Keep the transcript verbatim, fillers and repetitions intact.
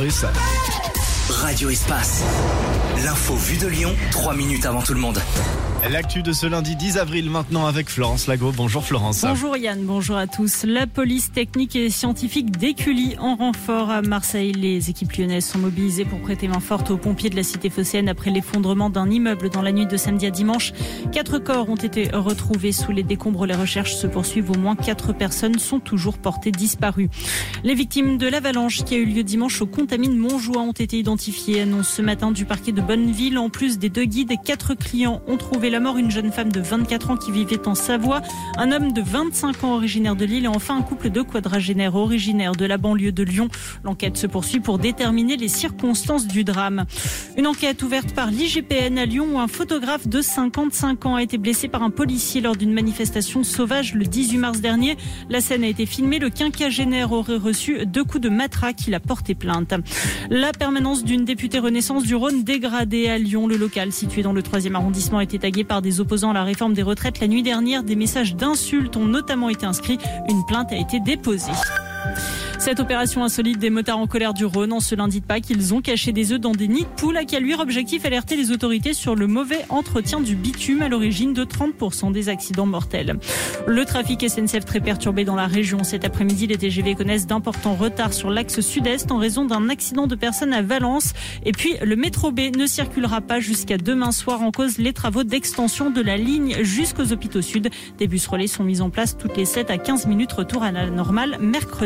Radio Espace. L'info vue de Lyon, trois minutes avant tout le monde. L'actu de ce lundi dix avril maintenant avec Florence Lago. Bonjour Florence. Bonjour Yann, bonjour à tous. La police technique et scientifique d'Écully en renfort à Marseille. Les équipes lyonnaises sont mobilisées pour prêter main forte aux pompiers de la cité phocéenne après l'effondrement d'un immeuble dans la nuit de samedi à dimanche. Quatre corps ont été retrouvés sous les décombres. Les recherches se poursuivent. Au moins quatre personnes sont toujours portées disparues. Les victimes de l'avalanche qui a eu lieu dimanche au Contamine Montjoie ont été identifiées. Annonce ce matin du parquet de Bonneville. En plus des deux guides, quatre clients ont trouvé la mort, une jeune femme de vingt-quatre ans qui vivait en Savoie, un homme de vingt-cinq ans originaire de Lille et enfin un couple de quadragénaires originaires de la banlieue de Lyon. L'enquête se poursuit pour déterminer les circonstances du drame. Une enquête ouverte par l'I G P N à Lyon où un photographe de cinquante-cinq ans a été blessé par un policier lors d'une manifestation sauvage le dix-huit mars dernier. La scène a été filmée. Le quinquagénaire aurait reçu deux coups de matraque. Il a porté plainte. La permanence d'une députée Renaissance du Rhône dégradée à Lyon. Le local situé dans le troisième arrondissement a été tagué par des opposants à la réforme des retraites. La nuit dernière, des messages d'insultes ont notamment été inscrits. Une plainte a été déposée. Cette opération insolite des motards en colère du Rhône en ce lundi de Pâques, ils ont caché des œufs dans des nids de poules. À Caluire, objectif alerter les autorités sur le mauvais entretien du bitume à l'origine de trente pour cent des accidents mortels. Le trafic S N C F très perturbé dans la région. Cet après-midi, les T G V connaissent d'importants retards sur l'axe sud-est en raison d'un accident de personnes à Valence. Et puis, le métro B ne circulera pas jusqu'à demain soir en cause les travaux d'extension de la ligne jusqu'aux hôpitaux sud. Des bus relais sont mis en place toutes les sept à quinze minutes. Retour à la normale mercredi.